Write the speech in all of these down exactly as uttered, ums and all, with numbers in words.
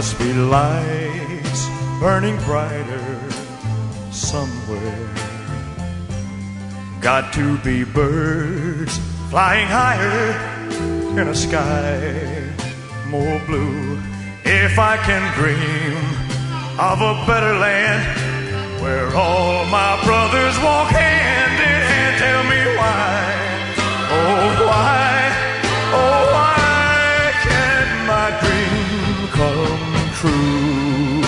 must be lights burning brighter somewhere. Got to be birds flying higher in a sky more blue. If I can dream of a better land where all my brothers walk hand in hand, tell me why, oh why, oh why can't my dream come true?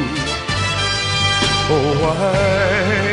Oh why?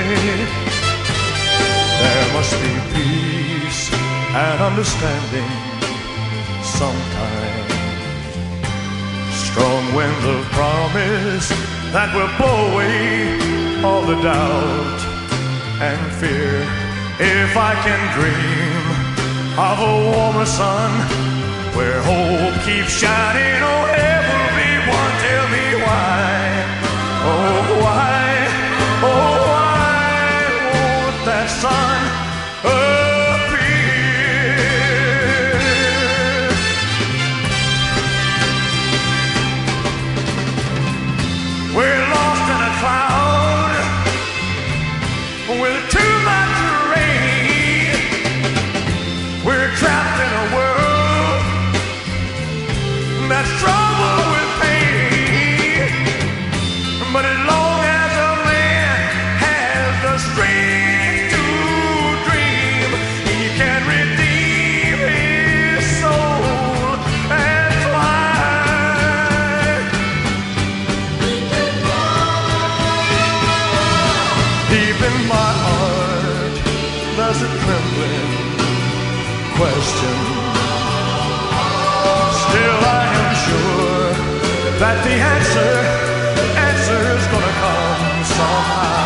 There must be peace and understanding sometime. Strong winds of promise that will blow away all the doubt and fear. If I can dream of a warmer sun where hope keeps shining, oh everyone, tell me why, oh why, oh why won't that sun appear? We're lost in a cloud with too much rain. We're trapped in a world that's troubled with pain. But as long as a man has the strength to dream, he can redeem his soul and fly. Deep in my heart, there's a trembling question. Still I am sure that the answer, answer's gonna come somehow.